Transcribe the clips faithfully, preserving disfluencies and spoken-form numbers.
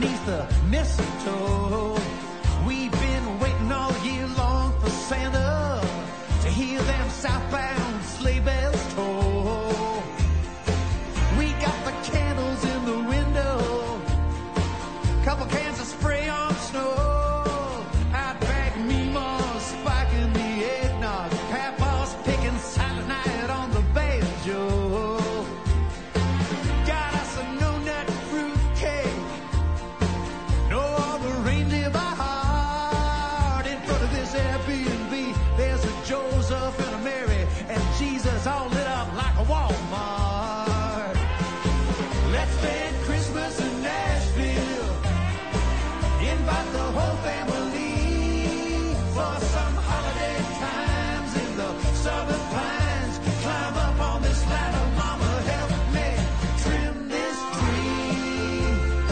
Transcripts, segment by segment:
beneath the mistletoe. We've been waiting all year long for Santa to hear them southbound sleigh bells toll. We got the candles in the window, couple cans of spray on snow. Outback Meemaw spiking the eggnog, Papa's picking Silent Night on the banjo. Got us a no-nut fruit cake, know all the reindeer by heart. In front of this Airbnb, there's a Joseph and a Mary, and Jesus all lit up like a Walmart. Let's spend Christmas in Nashville, invite the whole family for some holiday times in the southern pines. Climb up on this ladder, mama, help me trim this tree,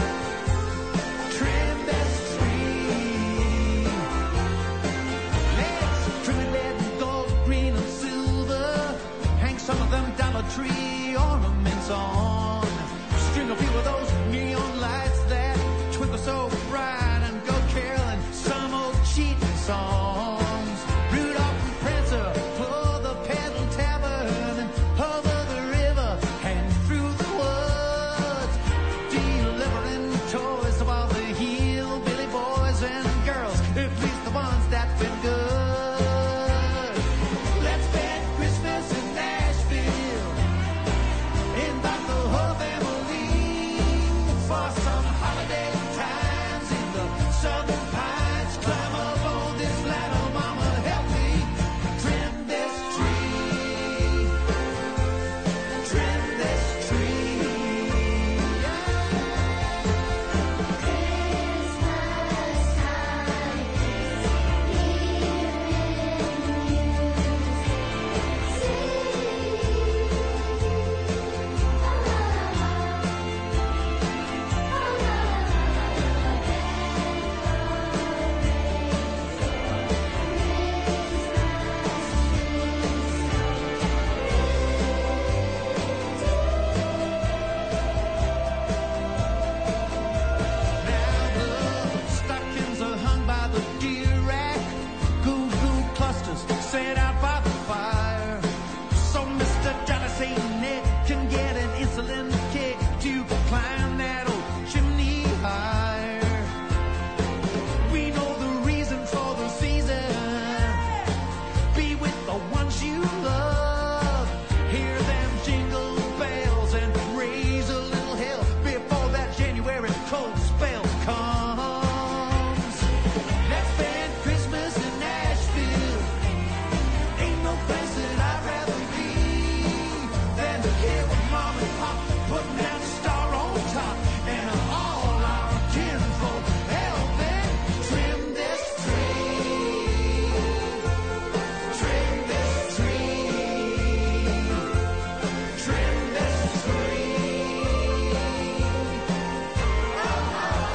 trim this tree. Let's trim it red and gold, green and silver, hang some of them Dollar Tree ornaments on, string a few of those neon lights that twinkle so bright, and go caroling some old cheating songs. Rudolph and Prancer for the Pedal Tavern, and over the river and through the woods, delivering toys to all the hillbilly boys and girls, at least the ones that fit good. Let's spend Christmas in Nashville, invite the whole family for some holiday times in the southern pines. Climb up on this ladder, mama, help me trim this tree, trim this tree. Now the stockings are hung by the deer rack, goo goo clusters set out by the fire, so Mister Jolly Saint Nick can get an insulin kick to climb that old chimney higher. We know the reason for the season, be with the ones you love, hear them jingle bells and raise a little hell before that January cold spell comes. Let's spend Christmas in Nashville, ain't no place that I'd rather be than to hear with mom and pop putting that star on top, and all our kinfolk helping trim this tree, trim this tree, trim this tree.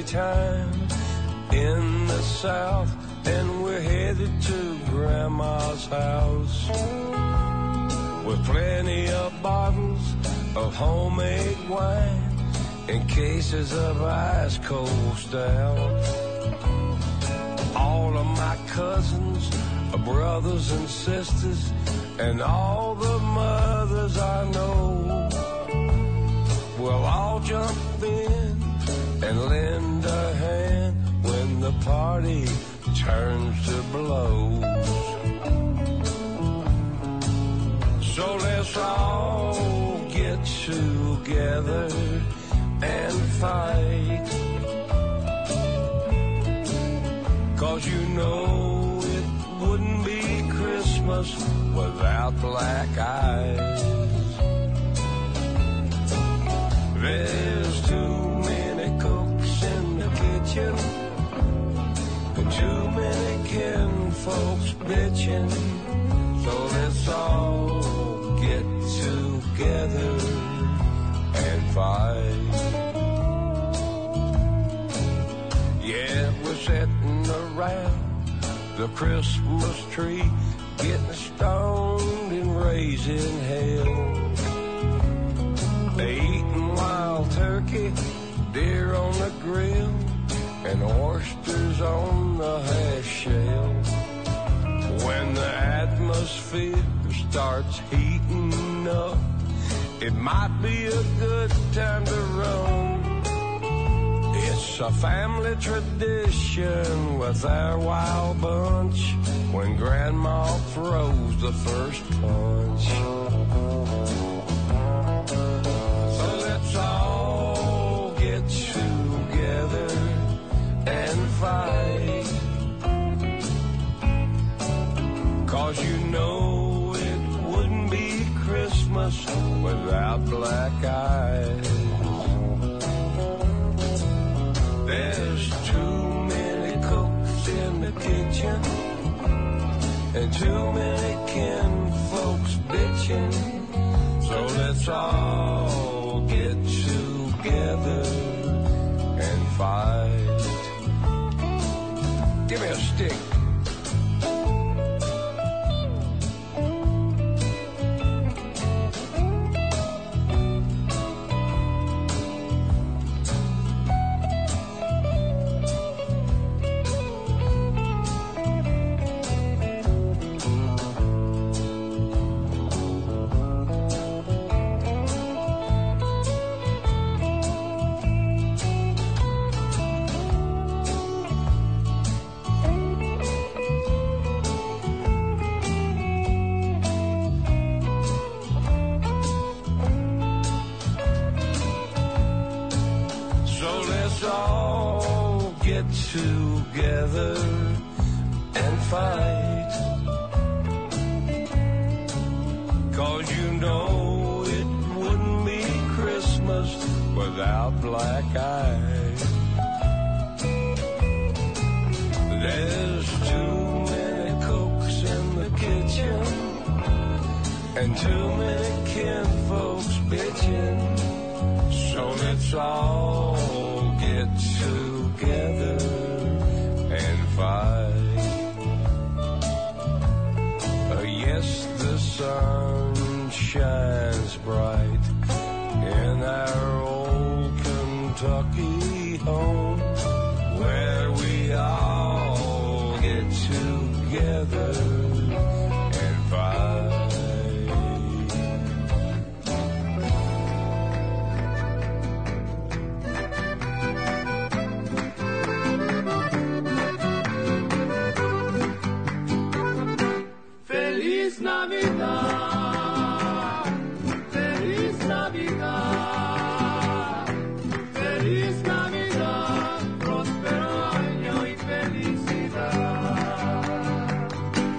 time in the South, and we're headed to Grandma's house with plenty of bottles of homemade wine and cases of ice cold stout. All of my cousins, brothers and sisters, and all the mothers I know will all jump in and lend a hand when the party turns to blows. So let's all get together and fight, 'cause you know it wouldn't be Christmas without black eyes. There's too many cooks in the kitchen and too many kinfolks bitching. So let's all get together and fight. Yeah, we're sitting around the Christmas tree, getting stoned and raising hell. They eating wild turkey, deer on the grill, and oysters on the half shell. When the atmosphere starts heating up, it might be a good time to run. It's a family tradition with our wild bunch when Grandma throws the first punch. So let's all get together and fight, 'cause you know it wouldn't be Christmas without black eyes. There's too many cooks in the kitchen and too many kinfolks bitching. So let's all get together and fight. Give me a stick. Together and fight, 'cause you know it wouldn't be Christmas without black eyes. There's too many cooks in the kitchen and too many kinfolks bitching. So let's all get together and fight. Uh, yes, the sun shines bright in our old Kentucky home, where we all get together and fight. Feliz Navidad, Feliz Navidad, Feliz Navidad, próspero año y felicidad.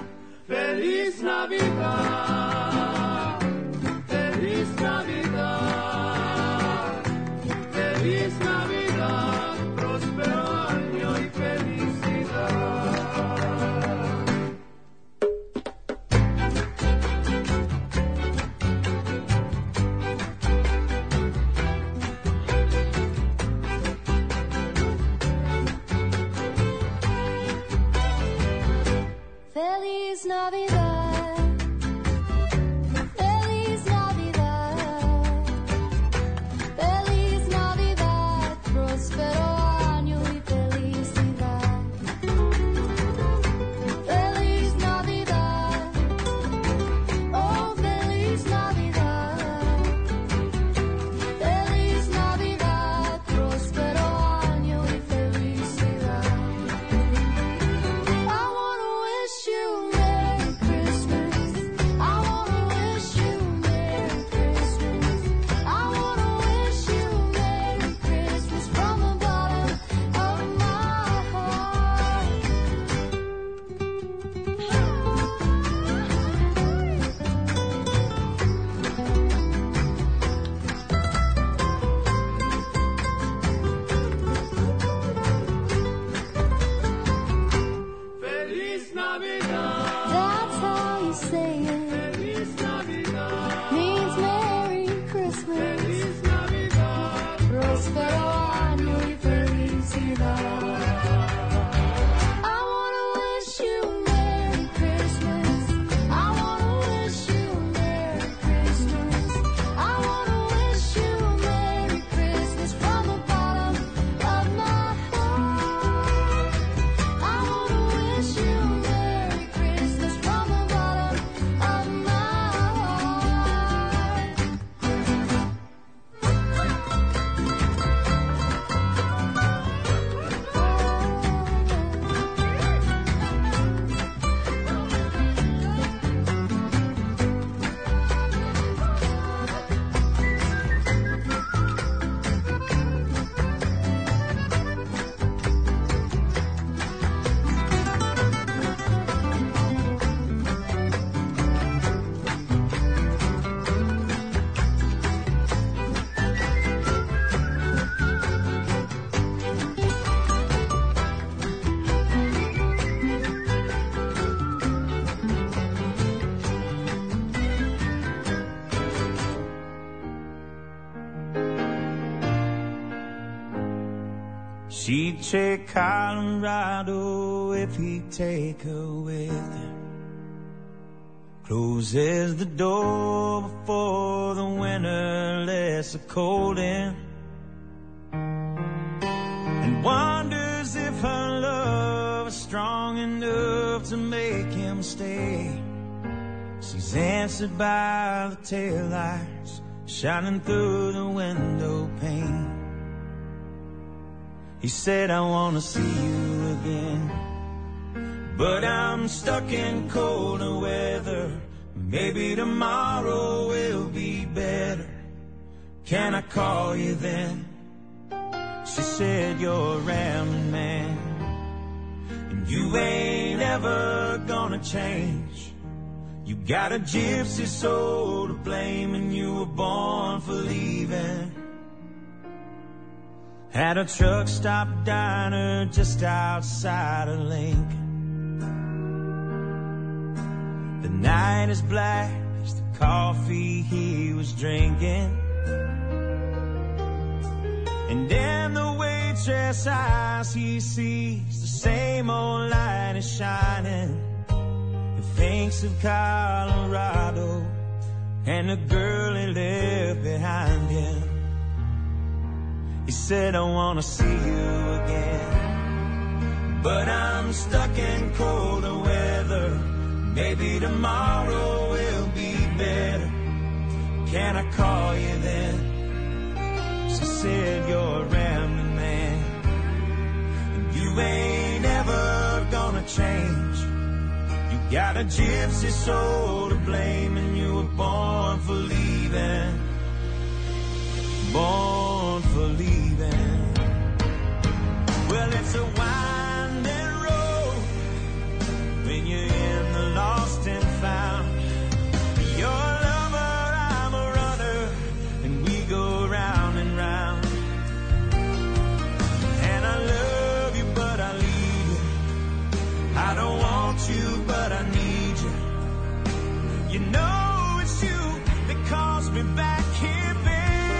she'd take Colorado if he'd take her with him. Closes the door before the winter lets the cold in, and wonders if her love is strong enough to make him stay. She's answered by the taillights shining through the window pane. He said, I want to see you again, but I'm stuck in colder weather. Maybe tomorrow will be better. Can I call you then? She said, you're a rambling man, and you ain't ever gonna change. You got a gypsy soul to blame, and you were born for leaving. At a truck stop diner just outside of Lincoln. The night is black as the coffee he was drinking, and in the waitress' eyes he sees the same old light is shining. He thinks of Colorado and the girl he left behind him. He said, I want to see you again, but I'm stuck in colder weather. Maybe tomorrow will be better. Can I call you then? She said, you're a rambling man, and you ain't ever gonna change. You got a gypsy soul to blame, and you were born for leaving. Born for leaving. Well, it's a winding road when you're in the lost and found. You're a lover, I'm a runner, and we go round and round. And I love you, but I leave you. I don't want you, but I need you. You know it's you that calls me back here, baby.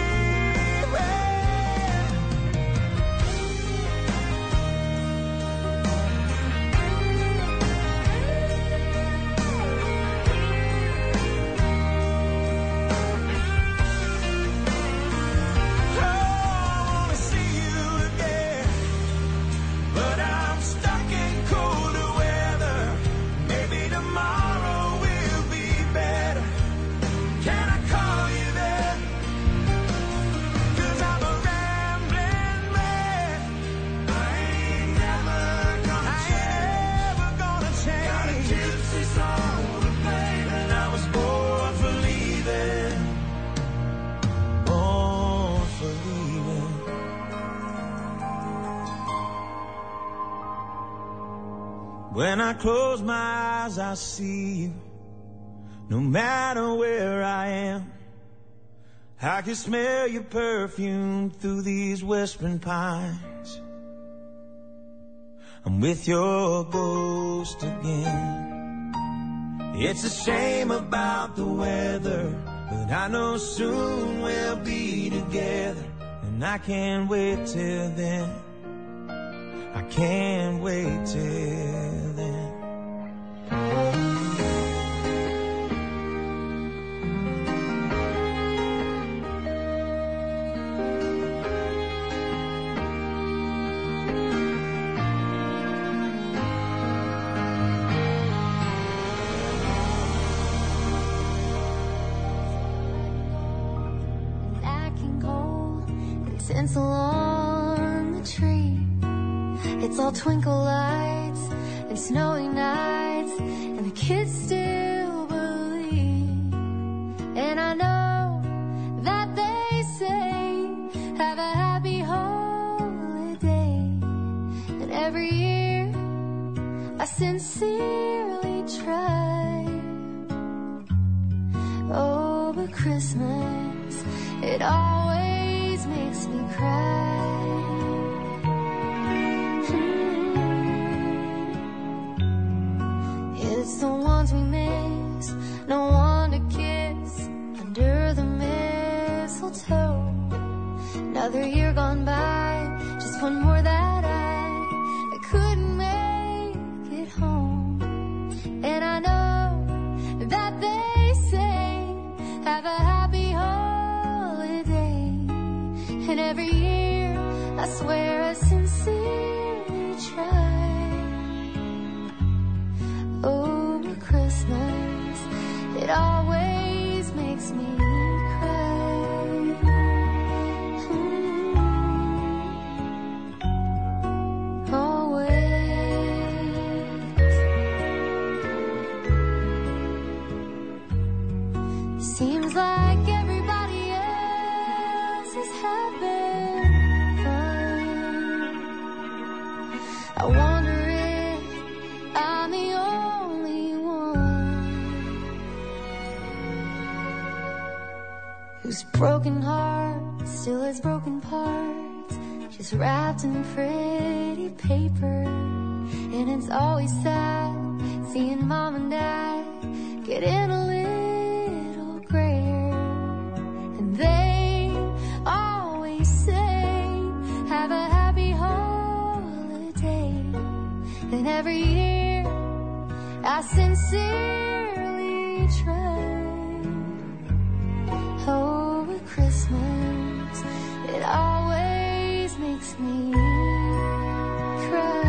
When I close my eyes, I see you. No matter where I am, I can smell your perfume through these whispering pines. I'm with your ghost again. It's a shame about the weather, but I know soon we'll be together, and I can't wait till then. I can't wait till then. Black and gold and tinsel on the tree. It's all twinkle lights and snowy nights, and the kids still believe. And I know that they say, have a happy holiday. And every year I sincerely try. Oh, but Christmas, it always makes me cry. It's the ones we miss, no one to kiss under the mistletoe. Another year gone by, just one more that I wonder if I'm the only one whose broken heart still has broken parts, just wrapped in pretty paper. And it's always sad seeing mom and dad getting a little grayer. And they always say, have a happy holiday. And every year I sincerely try. Over Christmas it always makes me cry.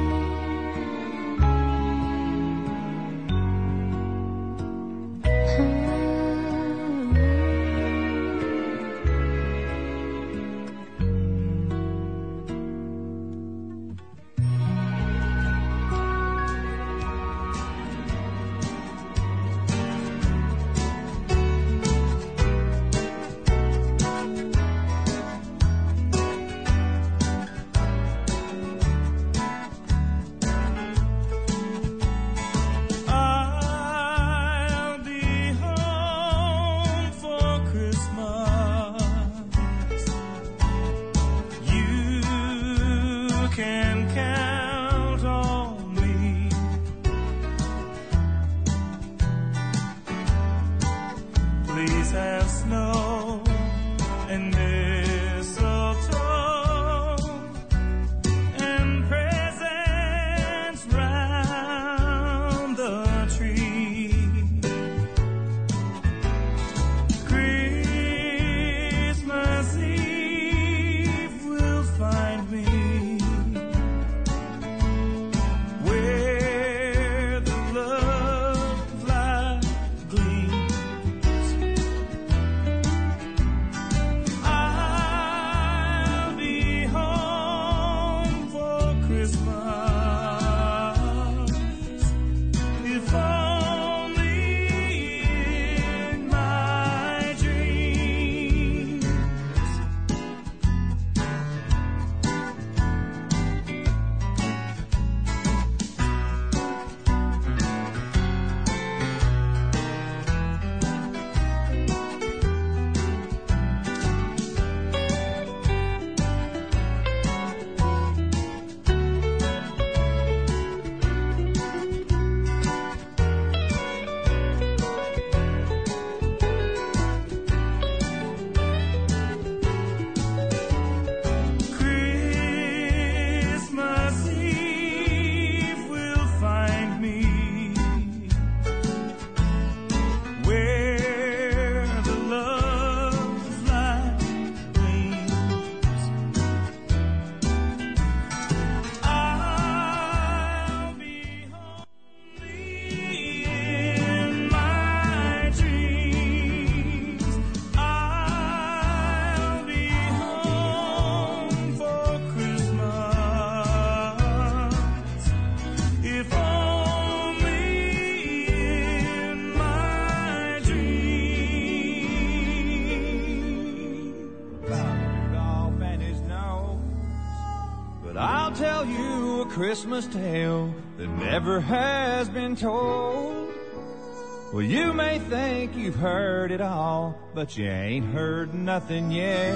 Christmas tale that never has been told. Well, you may think you've heard it all, but you ain't heard nothing yet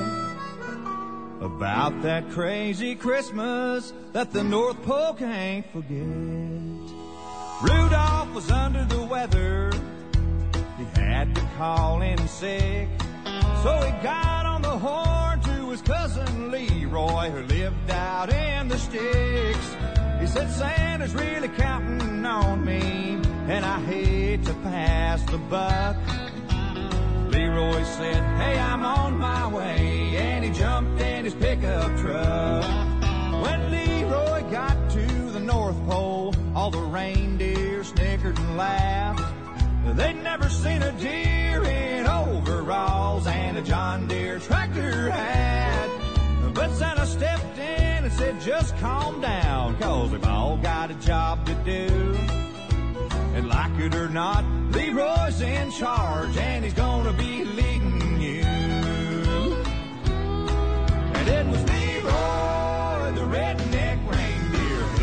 about that crazy Christmas that the North Pole can't forget. Rudolph was under the weather, he had to call in sick, so he got on the horn to his cousin Leroy, who lived out in the sticks. He said, Santa's really counting on me, and I hate to pass the buck. Leroy said, hey, I'm on my way, and he jumped in his pickup truck. When Leroy got to the North Pole, all the reindeer snickered and laughed. They'd never seen a deer in overalls and a John Deere tractor hat. But Santa stepped in and said, just calm down, 'cause we've all got a job to do. And like it or not, Leroy's in charge, and he's gonna be leading you. And it was Leroy, the redneck reindeer,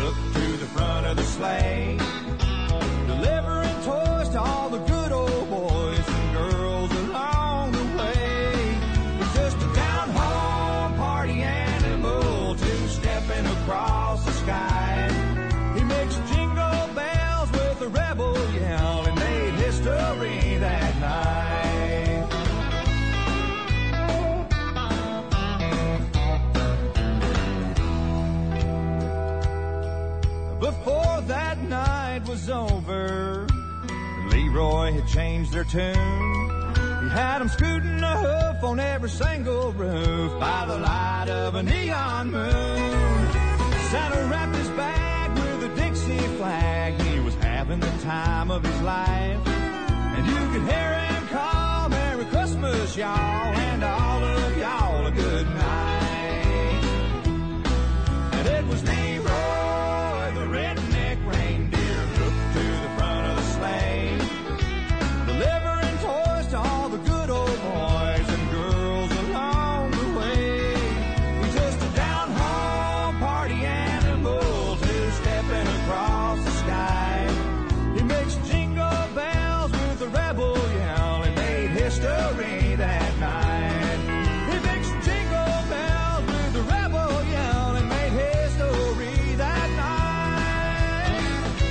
before that night was over, Leroy had changed their tune. He had them scooting a hoof on every single roof by the light of a neon moon. Santa wrapped his bag with a Dixie flag. He was having the time of his life. And you could hear him call, Merry Christmas, y'all, and all of y'all a good night. And it was Leroy, the redneck reindeer, hooked to the front of the sleigh, delivering toys to all the good old boys and girls along the way. He's just a down-home party animal, two-stepping across the sky. He makes jingle bells with the rebel yell and made history that night. He mixed jingle bells with the rebel yell and made history that night.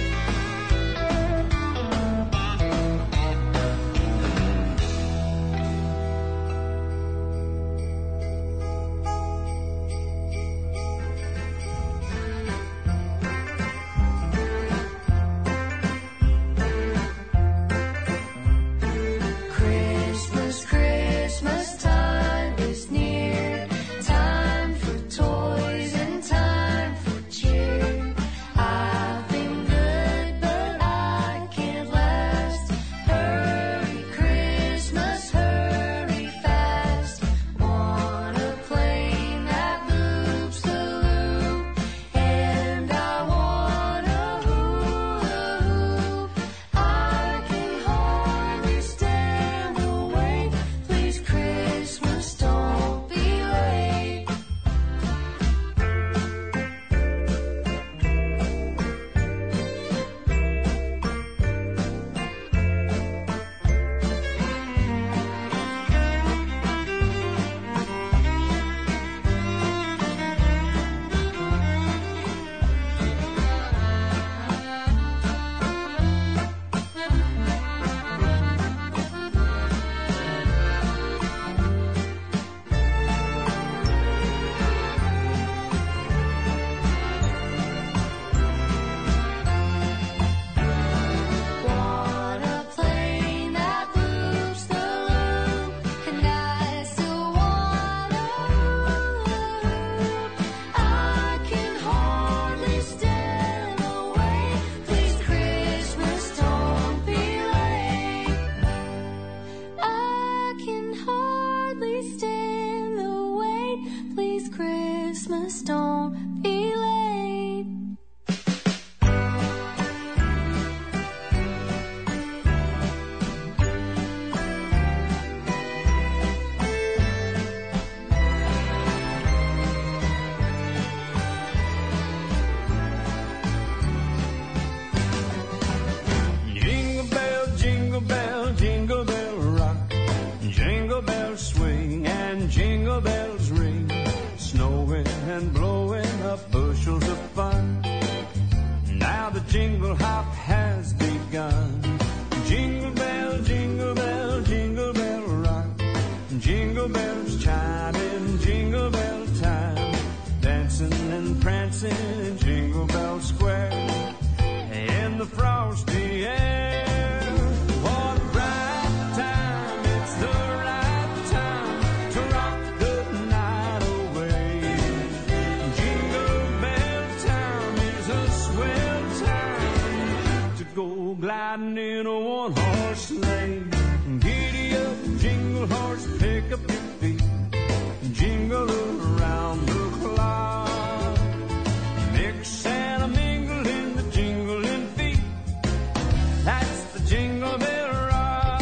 Christmas, Christmas time is near. Time for toys and time for cheer. I've been good, but I can't last. Hurry, Christmas, hurry fast. Want a plane that loops the loop, and I want a hula hoop. I can hardly stand the wait. Please, Christmas, don't be late. Want a plane that loops the loop, and I still want a hula hoop. I can hardly stand the wait. Please, Christmas, don't be late. I can hardly stand the wait. Please, Christmas, don't be late. Jingle bell, jingle bell, jingle bell rock. Jingle bells swing and jingle bells ring. Snowing and blowing up bushels of fun. Now the jingle hop has begun. Jingle bell, jingle bell, jingle bell rock. Jingle bells chiming, jingle bell time. Dancing and prancing in Jingle Bell Square. In the frosty air. What a bright time, it's the right time to rock the night away. Jingle bell time is a swell time to go gliding in a one-horse sleigh. Giddy up, jingle horse, pick up your feet. Jingle around the clock. Mix and a mingle in the jingling feet. That's the Jingle Bell Rock.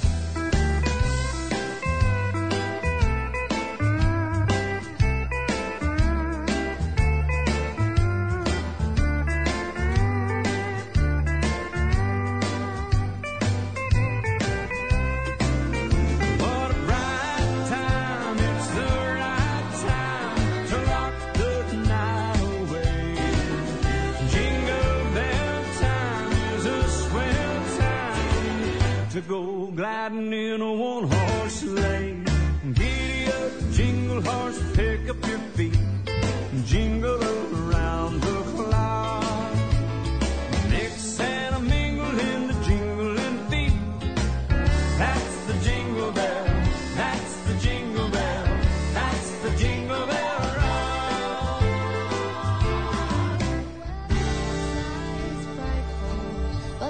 What a bright time, it's the right time to rock the night away. Jingle bell time is a swell time to go gliding in a one-horse sleigh. Giddy up, jingle horse, pick up your feet. Jingle around the clock.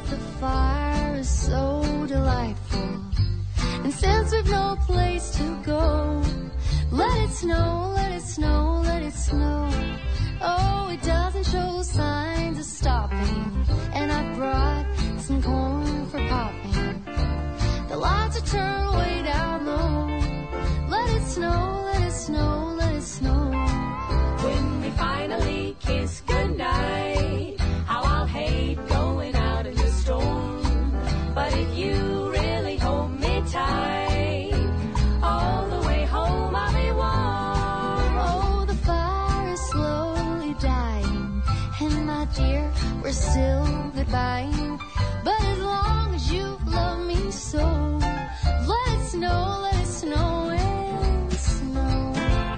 but the fire is so delightful. And since we've no place to go, let it snow, let it snow, let it snow. Oh, it doesn't show signs of stopping. And I brought some corn for popping. The lights are turned way down low. Let it snow, let it snow, let it snow. When we finally kiss goodnight, how I'll hate going out in the storm. But if you really hold me tight, all the way home I'll be warm. Oh, the fire is slowly dying, and my dear, we're still goodbying. But as long as you love me so, let it snow, let it snow and snow.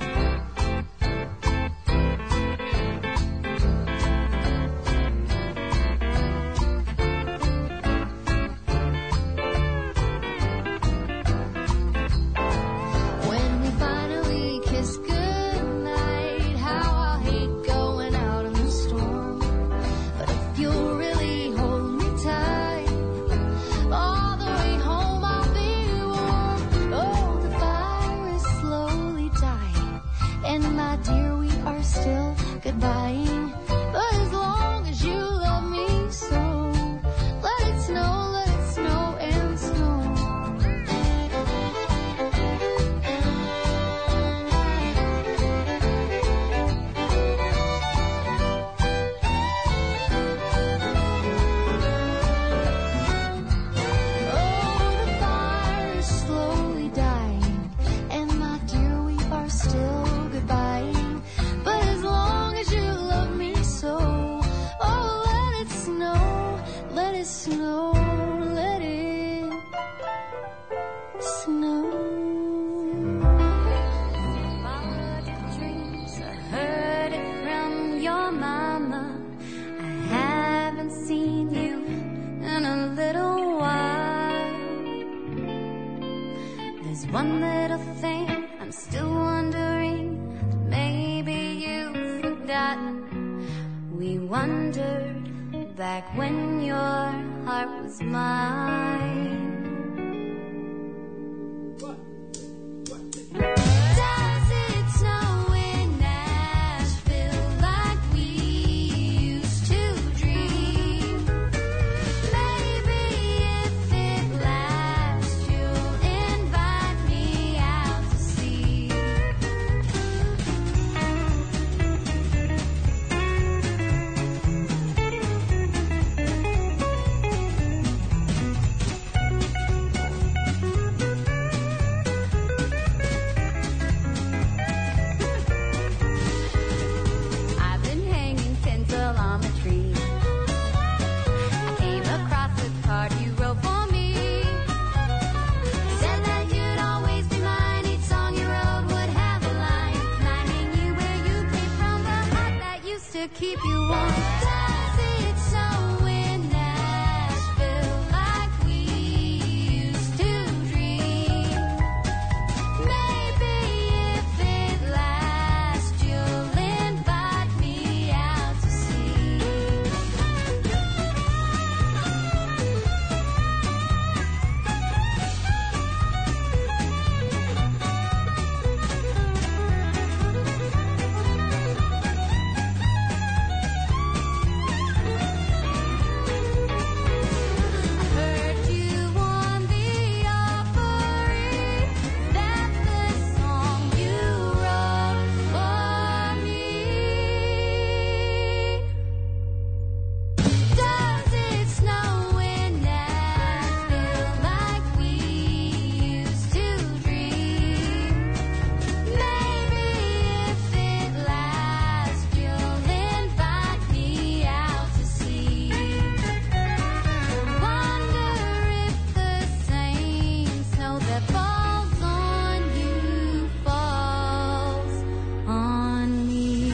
When we finally kiss goodnight, how I'll hate going out in the storm. But if you'll really hold me tight, all the way home I'll be warm. Oh, the fire is slowly dying, and my dear, we are still goodbying. But as long as you love me so, let it snow, let it snow and snow. Oh, the fire is slowly dying, and my dear, we are still goodbying. But as long as you love me so, oh, let it snow, let it snow, let it snow. Followed your dreams, I heard it from your mama. I haven't seen you in a little while. There's one little thing I'm still wondering, maybe you've forgotten. We wondered back when your heart was mine. Does it snow in Nashville like we used to dream? Maybe if it lasts, you'll invite me out to see. I've been hanging tinsel on the tree. I came across the card you wrote for me. Said that you'd always be mine. Each song you wrote would have a line reminding you where you came from, the heart that used to keep you warm. Does it snow in Nashville like we used to dream? Maybe if it lasts, you'll invite me out to see. I heard you on the Opry, that's the song you wrote for me. Does it snow in Nashville like we used to dream? Maybe if it lasts, you'll invite me out to see. Wonder if the same snow that falls on you falls on me.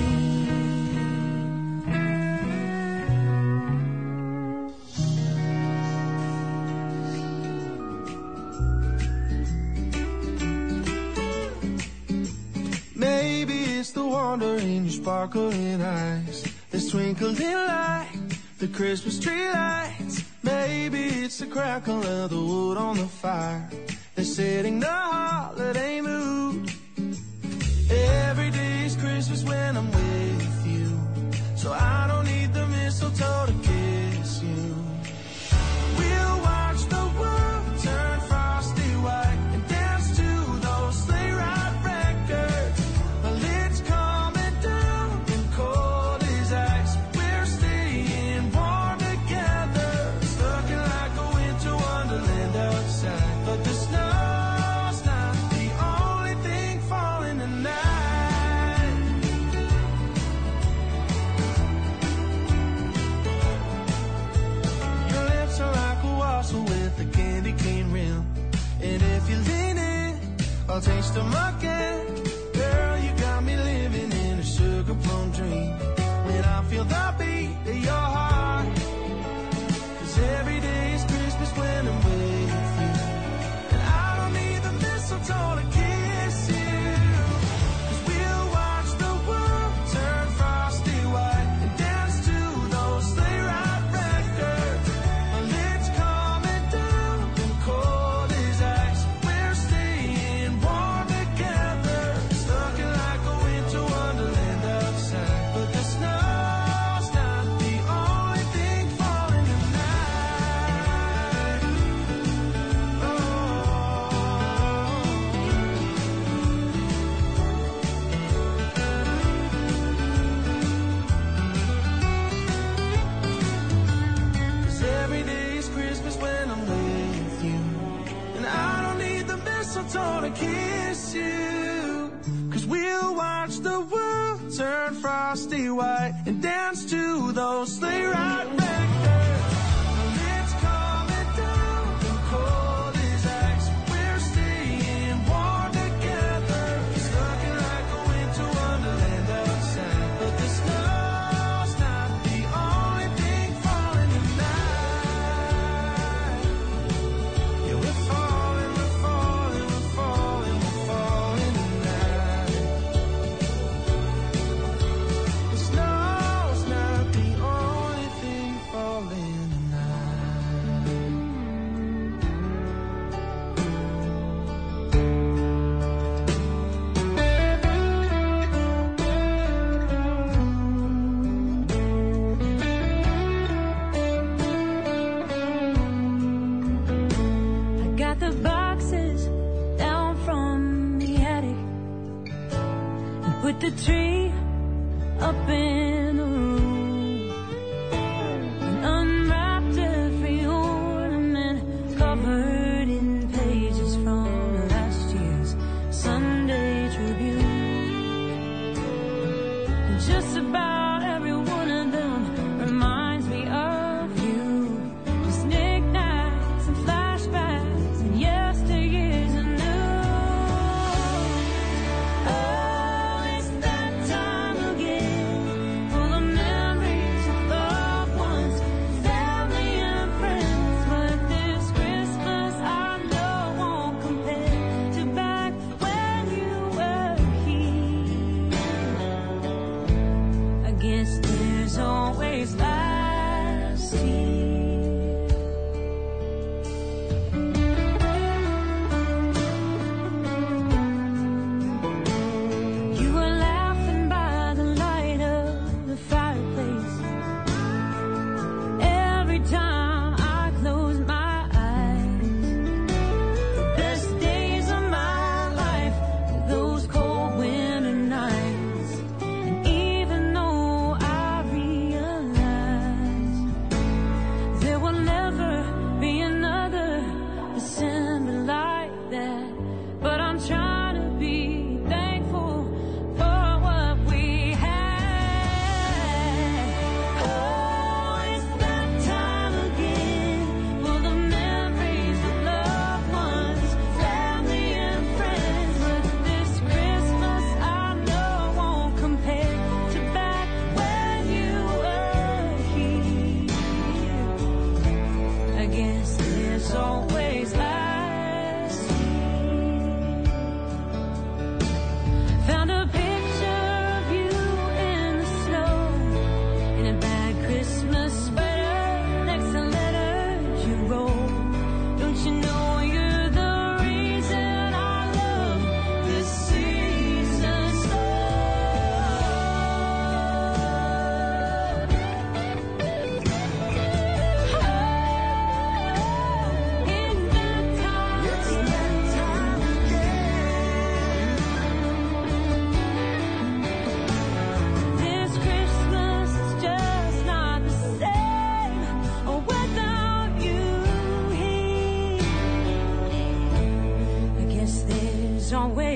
Maybe it's the wonder in your sparkling eyes, the twinkling light, the Christmas tree lights. Maybe it's the crackle of the wood on the fire that's setting the holiday mood. Every day's Christmas when I'm with you, so I don't need the mistletoe to kiss you. We'll watch the world turn frosty white and dance to those sleigh ride records. Well, it's coming down and cold as ice. We're staying warm together, stuck in like a winter wonderland outside. But the snow's not the only thing falling tonight. Your lips are like a waffle with a candy cane rim, and if you lean in, I'll taste them again. Girl, you got me living in a sugar plum dream. When I feel the beat of your heart, 'cause every day is Christmas when I'm with you, and I don't need the mistletoe to kiss you. 'Cause we'll watch the world turn frosty white and dance to those sleigh ride records. Well, it's coming down and cold as ice. We're staying warm together, stuck in like a winter wonderland outside. But the snow's not the only thing falling tonight. Oh. 'Cause every day is Christmas when I'm with you, and I don't need the mistletoe to kiss you. 'Cause we'll watch the world turn frosty white and dance to those sleigh ride records. Well, it's coming down and cold as ice. We're staying warm together, stuck in like a winter wonderland outside. But the snow's not the only thing falling tonight. Yeah, we're falling, we're falling, we're falling, we're falling tonight. The snow's not the only thing falling I got the boxes down from the attic and put the tree up in the room and unwrapped every ornament covered in pages from last year's Sunday Tribune. And just about every one of them reminds me of you. Just knickknacks and flashbacks and yesteryears anew. Oh, it's that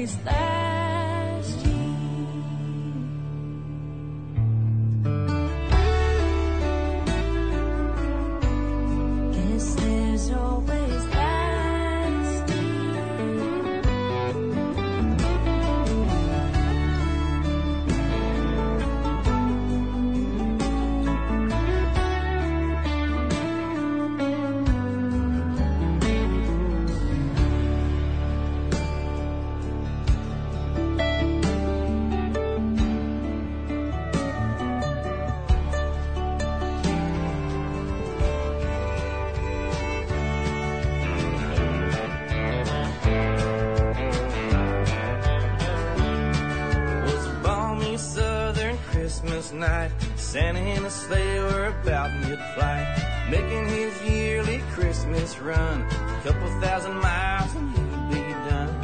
always last year. Guess there's always last Christmas night, Santa and a sleigh were about mid-flight, making his yearly Christmas run. A couple thousand miles and he'd be done.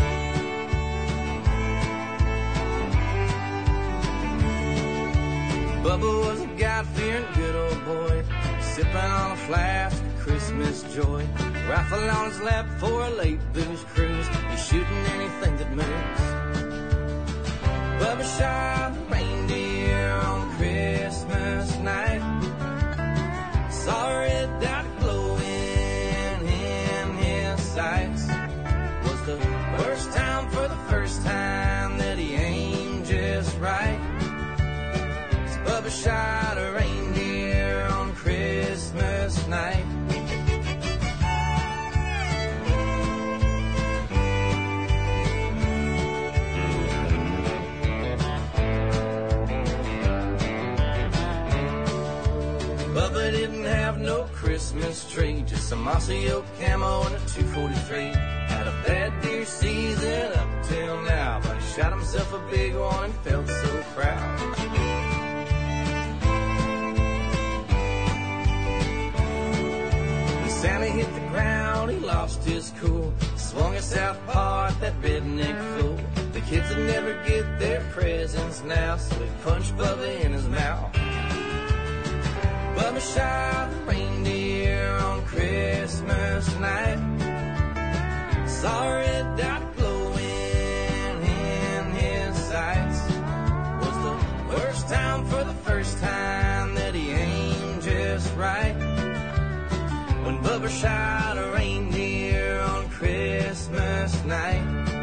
Bubba was a God-fearing good old boy, sipping on a flask of Christmas joy. Rifle on his lap for a late booze cruise. He's shooting anything that moves. Bubba shot a reindeer on Christmas night. Saw a red dot glowing in his sights. Was the worst time for the first time that he aimed just right. So Bubba shot a reindeer on Christmas night. Bubba didn't have no Christmas tree, just some mossy oak camo and a two forty-three. Had a bad deer season up till now, but he shot himself a big one and felt so proud. When Santa hit the ground, he lost his cool, swung a southpaw at that redneck fool. The kids would never get their presents now, so he punched Bubba in his mouth. Bubba shot a reindeer on Christmas night. Saw a red dot glowing in his sights. Was the worst time for the first time that he aimed just right. When Bubba shot a reindeer on Christmas night.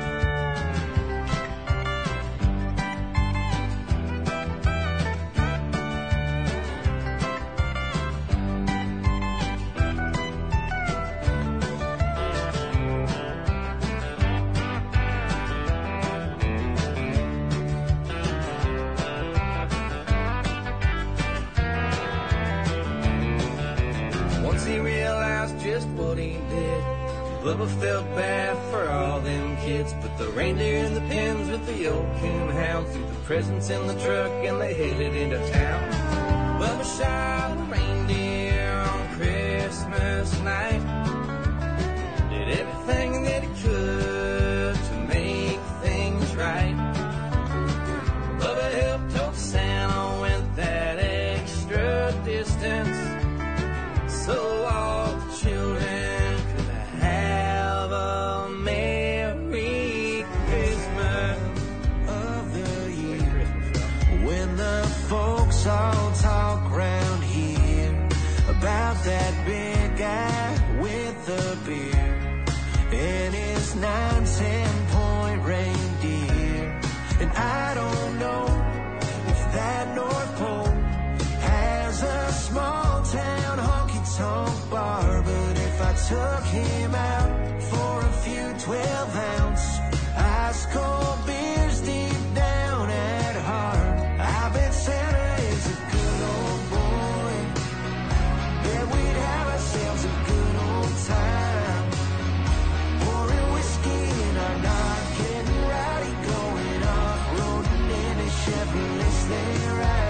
He realized just what he did. Bubba felt bad for all them kids. Put the reindeer in the pens with the old coon hounds, threw the presents in the truck and they headed into town. Bubba shot a reindeer on Christmas night. Did everything that he could to make things right. Bubba helped old Santa went that extra distance, so all the children could have a Merry Christmas of the year. When the folks all talk round here about that big guy with the beard and his nine, ten point reindeer. And I don't know if that North Pole has a small town honky-tonk bar, but if I took him out for a few twelve ounce ice cold beers deep down at heart, I bet Santa is a good old boy. Bet we'd have ourselves a good old time, pouring whiskey in our knock, getting rowdy, going off-roading in a Chevrolet sleigh ride.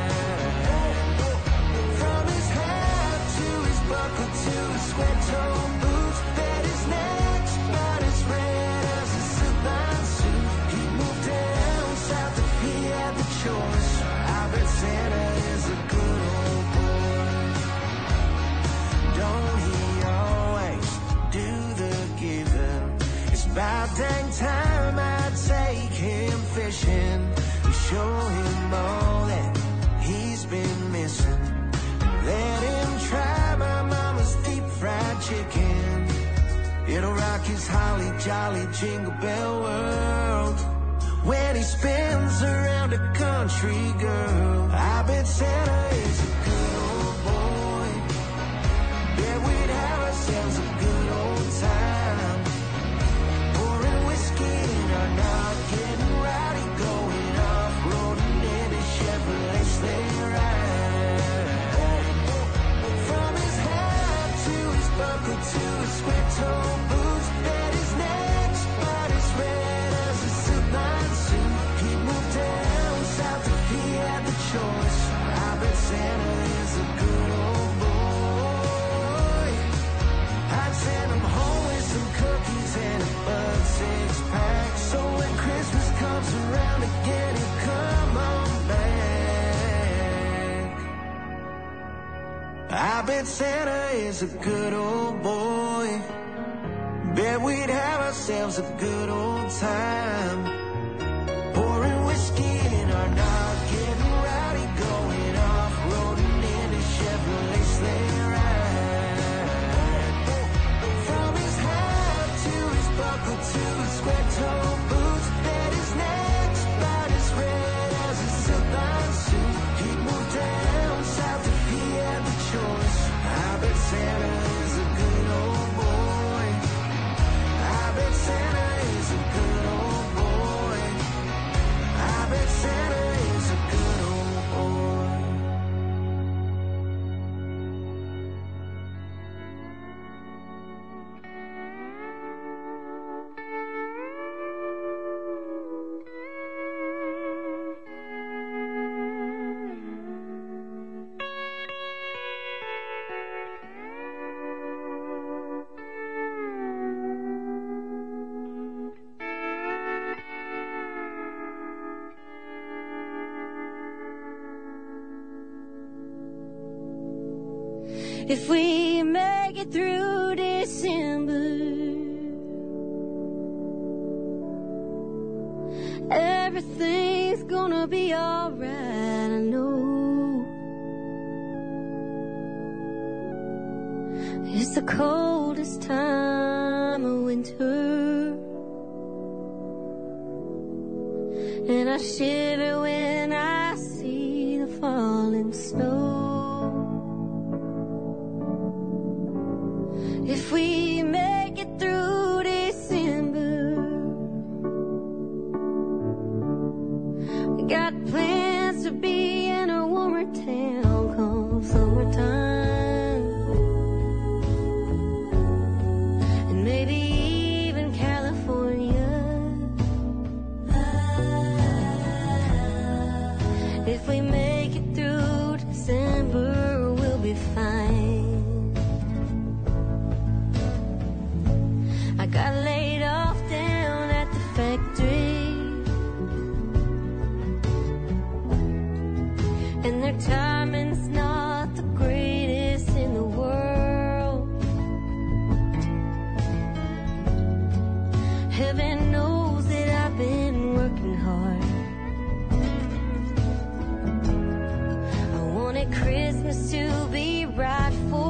From his hat to his buckle to his square-toe boots, bet his neck's about as red as a Sublime suit. He moved down south if he had the choice. I bet Santa is a good old boy. Don't he always do the giving? It's about dang time I show him all that he's been missing. Let him try my mama's deep fried chicken. It'll rock his holly jolly jingle bell world when he spins around a country girl. I bet Santa is a good old boy. Bet we'd have ourselves a good old time. Pouring whiskey in our knob, getting rowdy, going off-roading in a Chevrolet sleigh ride. From his hat to his buckle to his square-toe boots, that his neck's about as red as a silk-lined suit. He moved down south if he had the choice. I bet Santa is a good old boy. I'd send him home with some cookies and a Bud six-pack, so when Christmas comes around again, he'll come on back. I bet Santa is a good old boy. Bet we'd have ourselves a good old time. Pouring whiskey in our knob, getting rowdy, going off-roading in a Chevrolet sleigh ride. From his hat to his buckle to his square-toe boots, bet his neck's about as red as a silk-lined suit. He'd move down south if he had the choice. I bet Santa is a good old boy. I bet Santa is a good old boy. I bet Santa is a good old boy. If we make it through December, everything's gonna be alright, I know. It's the coldest time of winter, and I shiver when I see the falling snow. If we make it through December, we got plans to be in a warmer town come summertime, and maybe even California. If we make it through December, we'll be fine. I got laid off down at the factory, and their timing's not the greatest in the world. Heaven knows that I've been working hard. I wanted Christmas to be right for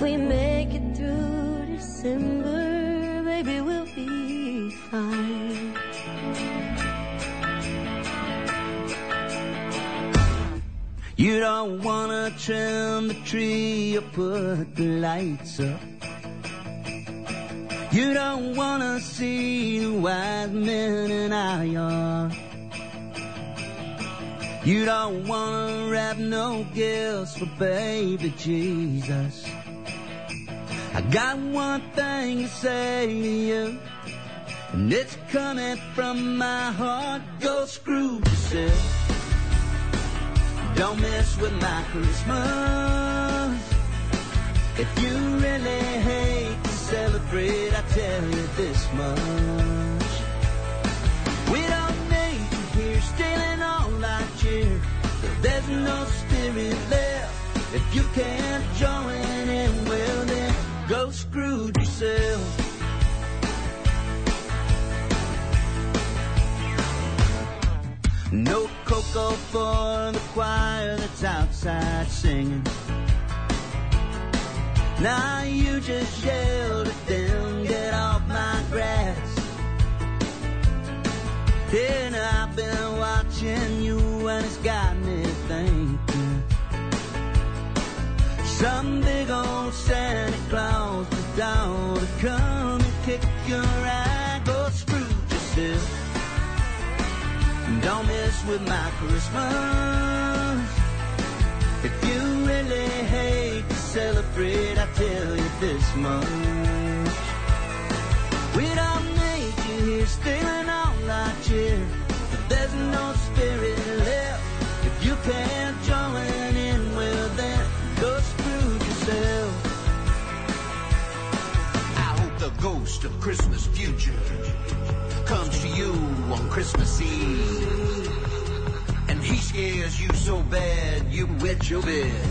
we make it through December, baby, we'll be fine. You don't wanna trim the tree or put the lights up. You don't wanna see the wise men in our yard. You don't wanna wrap no gifts for baby Jesus. I got one thing to say to you, and it's coming from my heart. Go screw yourself. Don't mess with my Christmas. If you really hate to celebrate, I tell you this much. We don't need you here stealing all our cheer. There's no spirit left. If you can't join in, well then go screw yourself. No cocoa for the choir that's outside singing. Now you just yelled at them, get off my grass. And I've been watching you and it's got me thinking. Some big old Santa Claus is down to come and kick your eye. Go screw yourself. Don't mess with my Christmas. If you really hate to celebrate, I tell you this much. We don't need you here stealing all our cheer. But there's no spirit left. If you can't join in, well then go screw yourself. I hope the ghost of Christmas future comes to you on Christmas Eve, and he scares you so bad you wet your bed,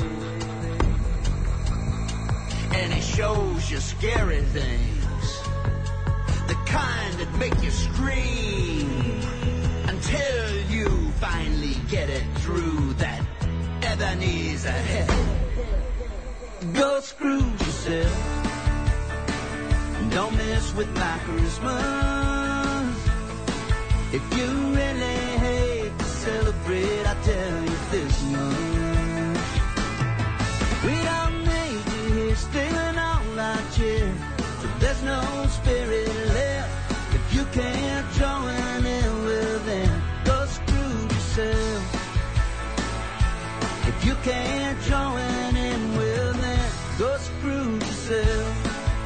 and he shows you scary things, the kind that make you scream, until you finally get it through that Ebenezer head. Go screw yourself. Don't mess with my Christmas. If you really hate to celebrate, I tell you this much. We don't need you here stealing all our cheer. So there's no spirit left. If you can't join in, well then go screw yourself. If you can't join in, well then go screw yourself.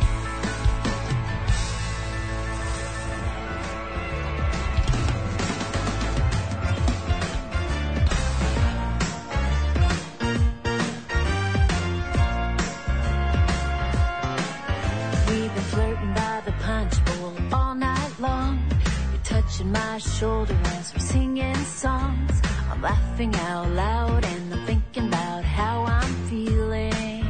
My shoulder as we're singing songs. I'm laughing out loud and I'm thinking about how I'm feeling.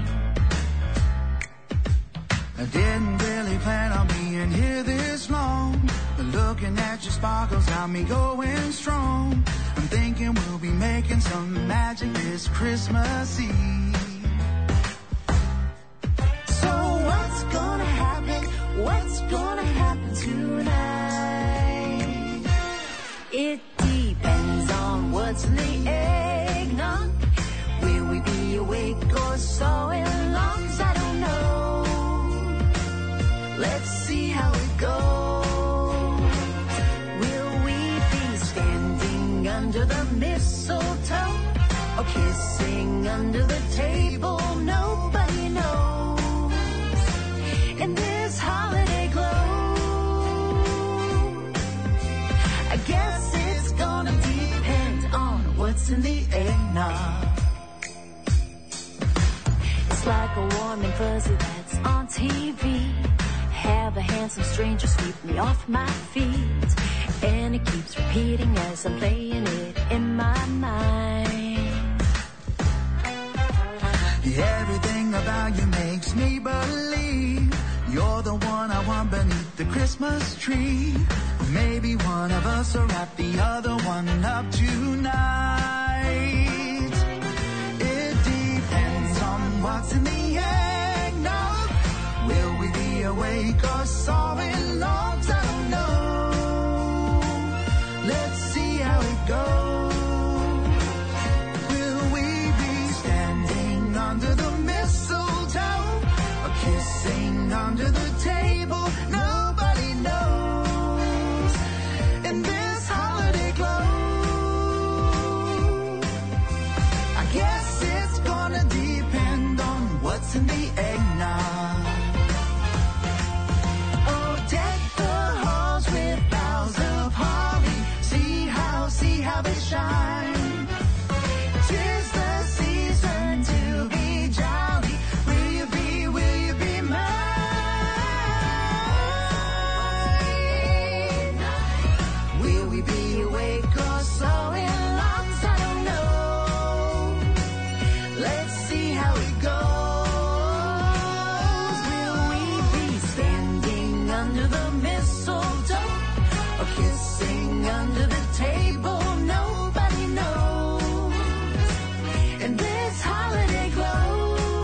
I didn't really plan on being here this long, but looking at your sparkles got me going strong. I'm thinking we'll be making some magic this Christmas Eve. So what's gonna happen? What's gonna happen tonight? It depends on what's in the eggnog. Will we be awake or so in long? 'Cause I don't know. Let's see how it goes. Will we be standing under the mistletoe or kissing under the table? Nobody knows. In this holiday glow, I guess it's gonna depend on what's in the eggnog. It's like a warm and fuzzy that's on T V. Have a handsome stranger sweep me off my feet, and it keeps repeating as I'm playing it in my mind. Everything about you makes me believe you're the one I want beneath the Christmas tree. Maybe one of us will wrap the other one up tonight. It depends on what's in the air. wake or sawing logs, I don't know. Let's see how it goes. Will we be standing under the mistletoe or kissing under the table? Nobody knows. In this holiday glow, I guess it's gonna depend on what's in the eggnog. Oh, deck the halls with boughs of holly. See how, see how they shine. 'Tis the season to be jolly. Will you be, will you be mine? Will we be awake or sewing logs? I don't know. Let's see how it goes. Will we be standing under the mistletoe or kissing under the table? Nobody knows. In this holiday glow,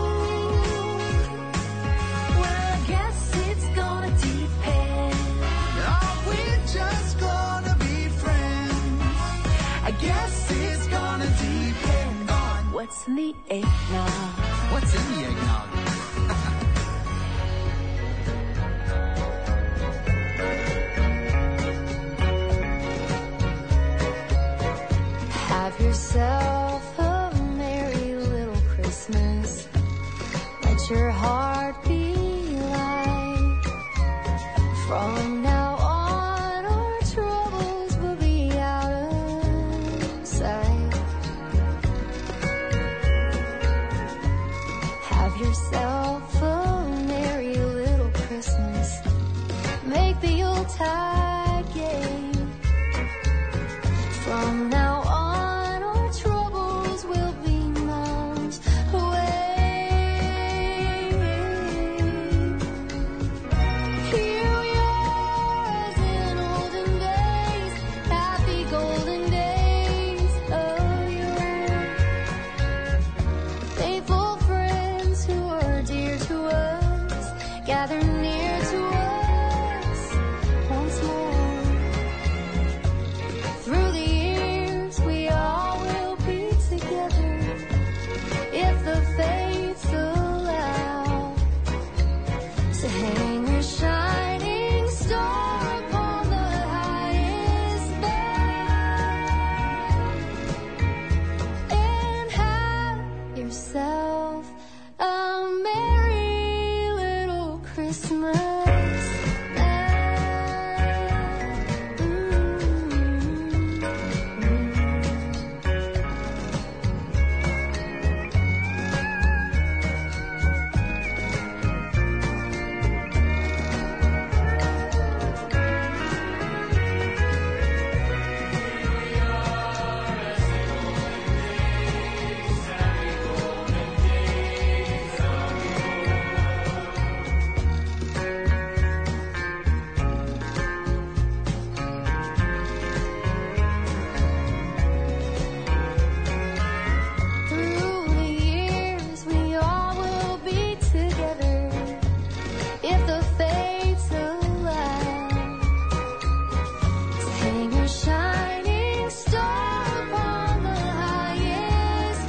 well, I guess it's gonna depend. Are we just gonna be friends? I guess it's gonna depend on What's in the eggnog? what's in the eggnog. Have yourself a merry little Christmas. Let your heart be light. From now on, our troubles will be out of sight. Have yourself a merry little Christmas. Make the Yuletide gay. From now on, our troubles will be miles away. Here we are as in olden days, happy golden days of yore. Faithful friends who are dear to us, gather near to us once more. Through the years, we all will be together if the fates allow. So hang your shining star upon the highest bough and have yourself a merry little Christmas now. Through the years, we all will be together if the fates allow. So hang your shining star upon the highest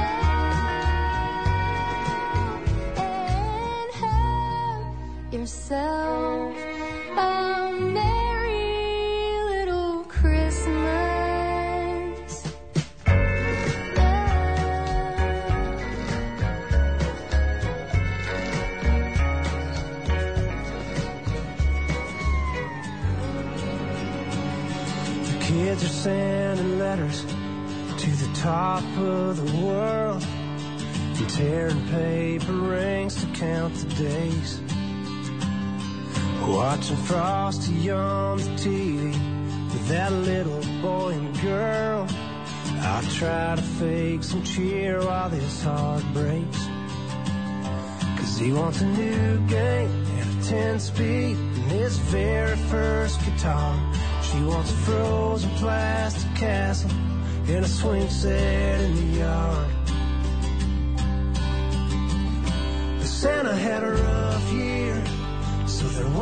bough and have yourself a merry little Christmas now. The kids are sending letters to the top of the world and tearing paper rings to count the days. Watching Frosty on the T V with that little boy and girl. I try to fake some cheer while this heart breaks. 'Cause he wants a new game and a ten speed and his very first guitar. She wants a frozen plastic castle and a swing set in the yard. But Santa had a rough year, so there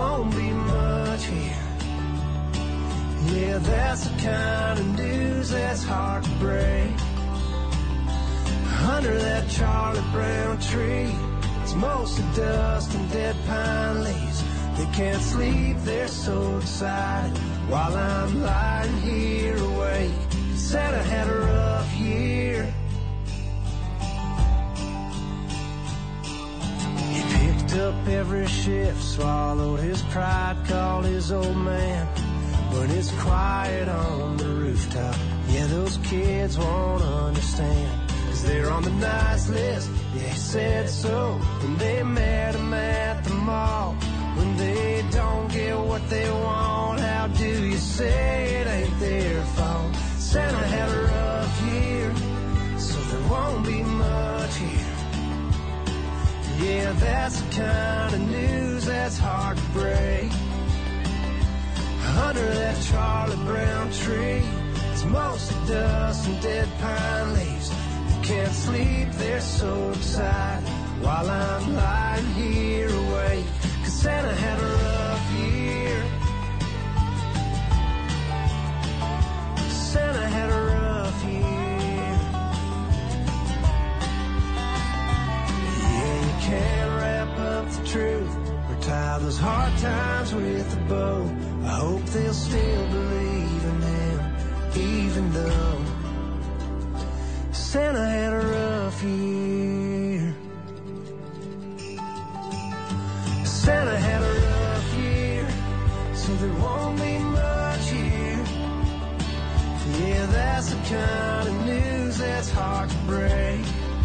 that Charlie Brown tree. It's mostly dust and dead pine leaves. They can't sleep, they're so excited. While I'm lying here awake, Santa had a rough year. He picked up every shift, swallowed his pride, called his old man. When it's quiet on the rooftop, yeah, those kids won't understand. Cause they're on the nice list, yeah, he said so. When they met him at the mall, when they don't get what they want, how do you say it ain't their fault? Santa had a rough year, so there won't be much here. Yeah, that's the kind of news that's hard to break. Under that Charlie Brown tree, it's mostly dust and dead pine leaves. They can't sleep, they're so excited. While I'm lying here awake, cause Santa had a rough year. Santa had a rough year. Yeah, you can't wrap up the truth or tie those hard times with a bow. I hope they'll still believe in him, even though Santa had a rough year. Santa had a rough year, so there won't be much here. Yeah, that's the kind of news that's hard to break.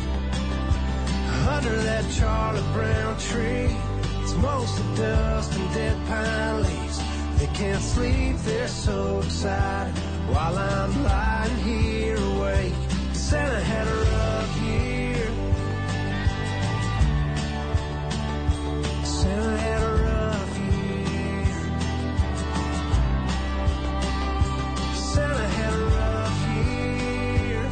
Under that Charlie Brown tree, it's mostly dust and dead pine leaves. They can't sleep, they're so excited. While I'm lying here awake, Santa had a rough year. Santa had a rough year. Santa had a rough year.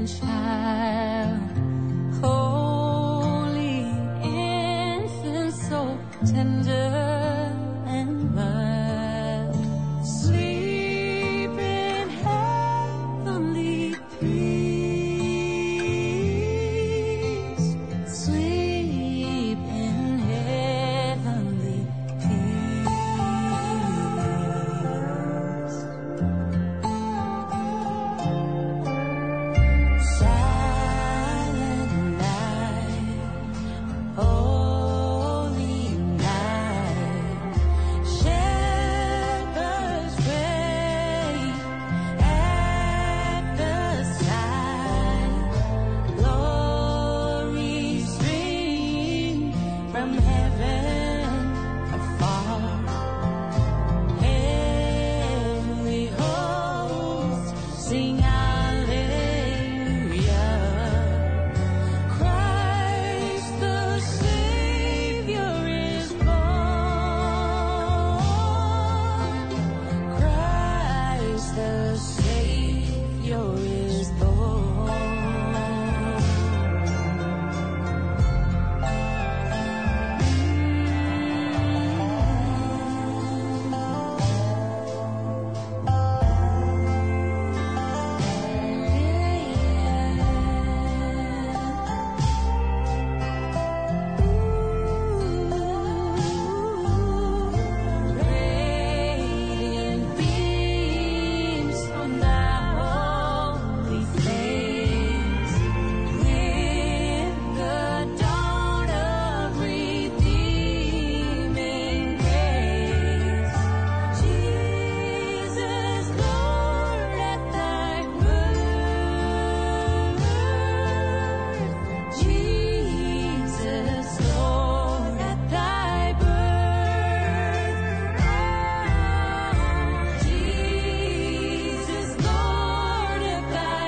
child, holy infant, so tender and mild, sleep in heavenly peace, sleep in heavenly peace. Silent night, holy night, shepherds wait at the side, glory stream from heaven afar, heavenly hosts sing hallelujah. Christ the Savior is born. Christ the Savior is born. Radiant beams from thy holy face, with the dawn of redeeming grace. Jesus, Lord, at thy birth. Jesus, Lord, at thy birth. Jesus, Lord, at thy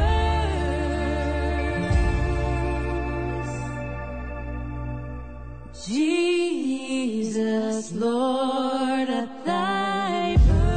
birth. Jesus, Lord, at thy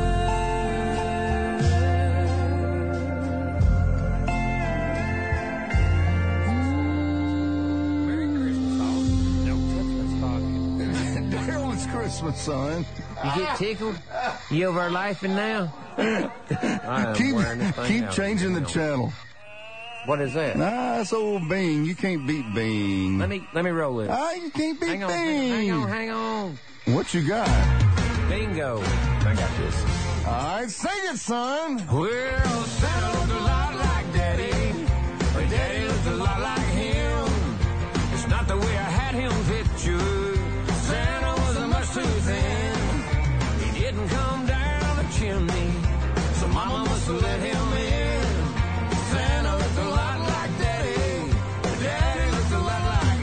Daryl, it's Christmas, son. You get tickled? You over laughing now? I am Keep wearing this thing keep out. changing the channel. What is that? Nah, it's old Bing. You can't beat Bing. Let me let me roll it. Ah, you can't beat Hang on, Bing. hang on, hang on. What you got? Bingo. I got this. All right, sing it, son. Well, Santa looked a lot like Daddy, but Daddy looked a lot like him. It's not the way I had him pictured. Santa wasn't much too thin. He didn't come down the chimney, so Mama must have let him in. Santa looked a lot like Daddy, but Daddy looked a lot like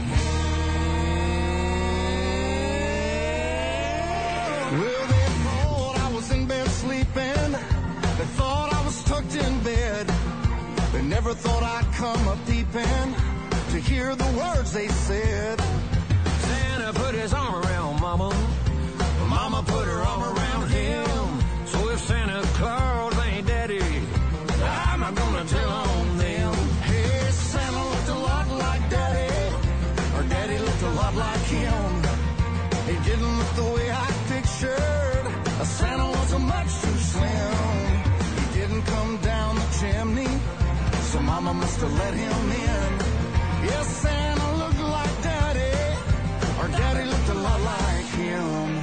him. Well, they thought I was in bed sleeping. They thought I was tucked in bed. They never thought I'd come up peeping to hear the words they said. Santa put his arm around Mama, but Mama put her arm around him. So if Santa Claus ain't Daddy, I'm not gonna tell on them. Hey, Santa looked a lot like Daddy, or Daddy looked a lot like him. He didn't look the way I pictured. A Santa wasn't much too slim. He didn't come down the chimney, so Mama must have let him in. Yes, Santa looked like Daddy, or Daddy looked a lot like him.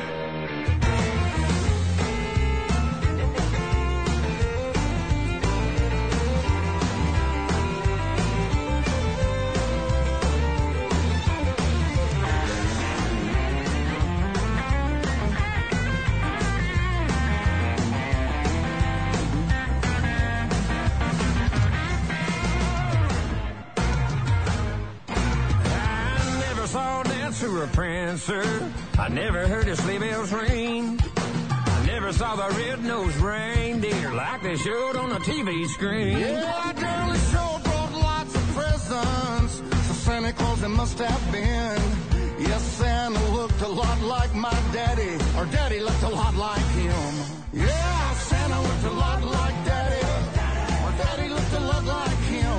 To a prancer, I never heard his sleigh bells ring. I never saw the red-nosed reindeer like they showed on the T V screen. Yeah, I barely sure brought lots of presents, so Santa Claus it must have been. Yes, Santa looked a lot like my daddy, or Daddy looked a lot like him. Yeah, Santa looked a lot like Daddy, or Daddy looked a lot like him.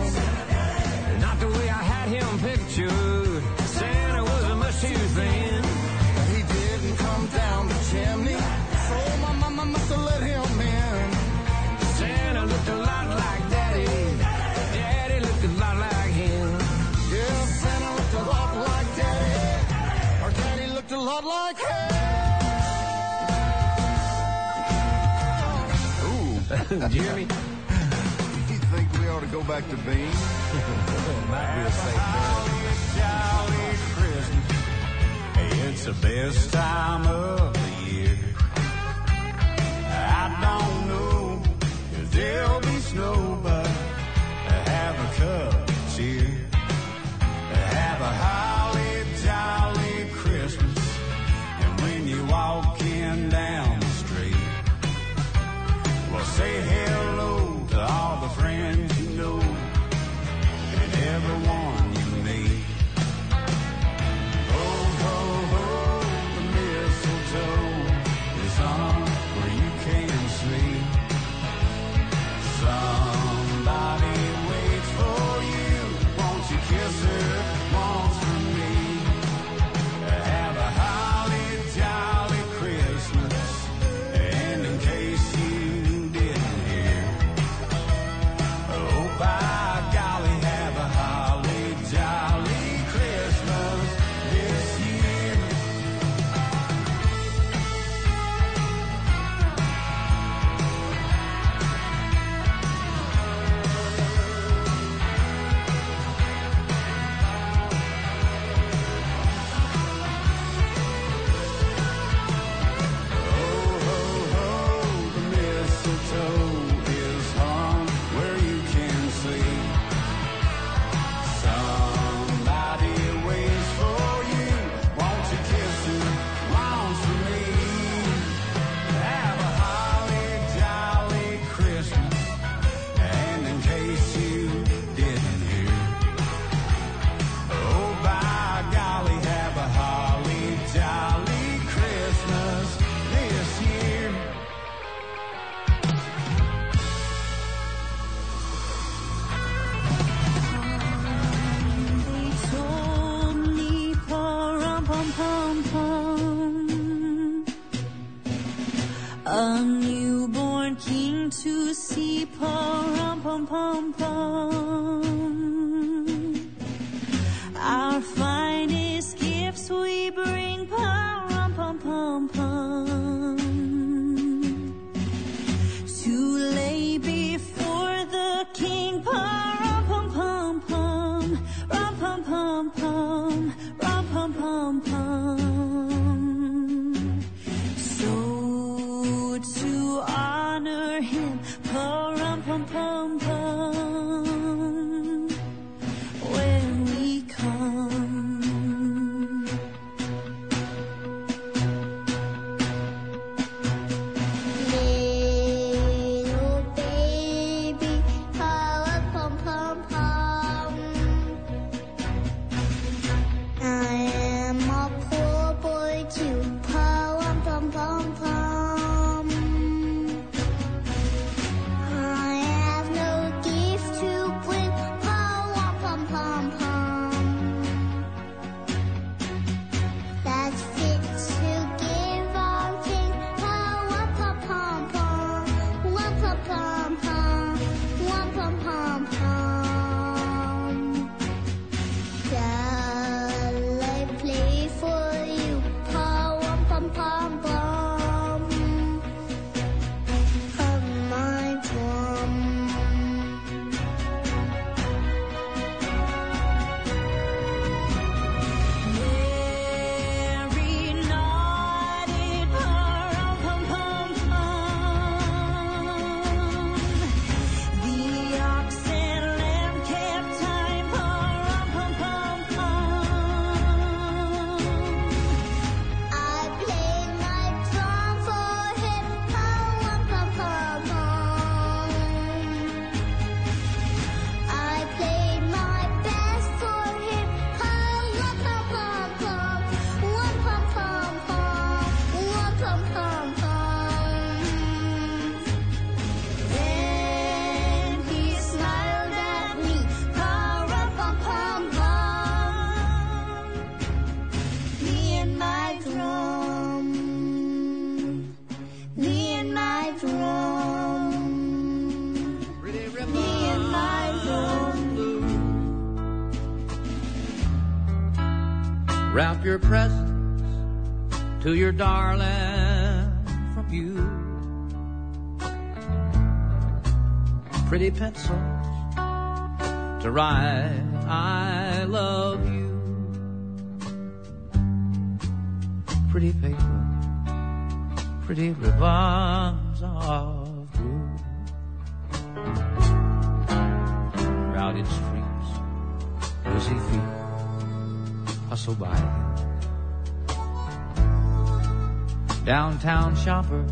Jimmy? You think we ought to go back to Bean? Might be a safe bet. Jolly Christmas. Hey, it's the best time of the year. I don't know if there'll be snow, but have a cup of cheer. Have a holly jolly Christmas. And when you walk in down the street, well, say hello to all the friends you know and everyone you meet. Ho, ho, ho, the mistletoe is on where you can see. Somebody waits for you. Won't you kiss her once for me? Have a holly jolly Christmas. And in case you didn't hear, oh by golly, have a holly jolly Christmas this year. Oh, ho, ho, the mistletoe is hung where you can see. Somebody waits for you. Won't you kiss her once for me? Have a holly jolly Christmas. And in case you didn't hear, oh by golly, have a holly jolly Christmas this year. They told me, pum pum pum pum, a newborn king to see, pum pum pum pum. Our finest gifts we bring, pum pum pum pum, to lay before the king, pum pum pum pum, rum pum pum pum, rum pum pum pum. So to honor him, pum pum pum pum, when we come. Little baby, pum pum pum. I am a poor boy too, pum pum pum pum. I have no gift to bring, pum pum pum pum. That's fit to give our king, pum pum pum pum, pum pum pum pum, pum pum pum. Shall I play for you, pum pum pum pum, on my drum? Very naughty, pum pum pum pum. The ox and lamb kept time, pum pum pum pum. I played my drum for him, pum pum pum pum. I played my best for him, pum pum pum pum, pum pum pum pum, pum pum pum. Then he smiled at me, pum pum pum pum. Me and my drum, me and my drum, me and my drum. Wrap your presents to your darling from you. pretty pencils to write I love you. Pretty paper, pretty ribbons of blue. Crowded streets, busy feet hustle by. Downtown shoppers,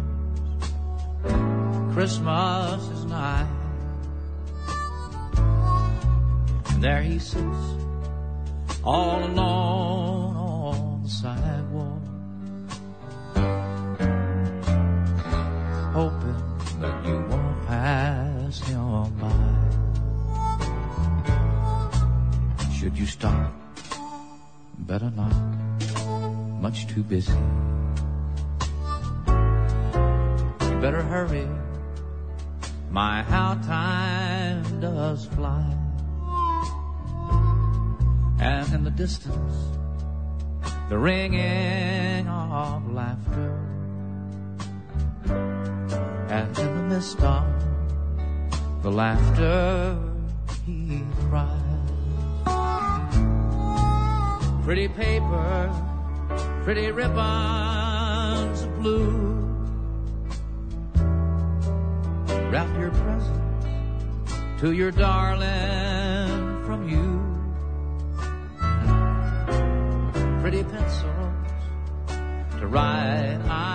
Christmas is nigh. And there he sits, all alone on the sidewalk, hoping that you won't pass him by. Should you stop? Better not, much too busy. You better hurry, my how time does fly. And in the distance, the ringing of laughter, and in the midst of the laughter he cries. Pretty paper, pretty ribbons of blue, wrap your present to your darling from you. Pretty pencils to write I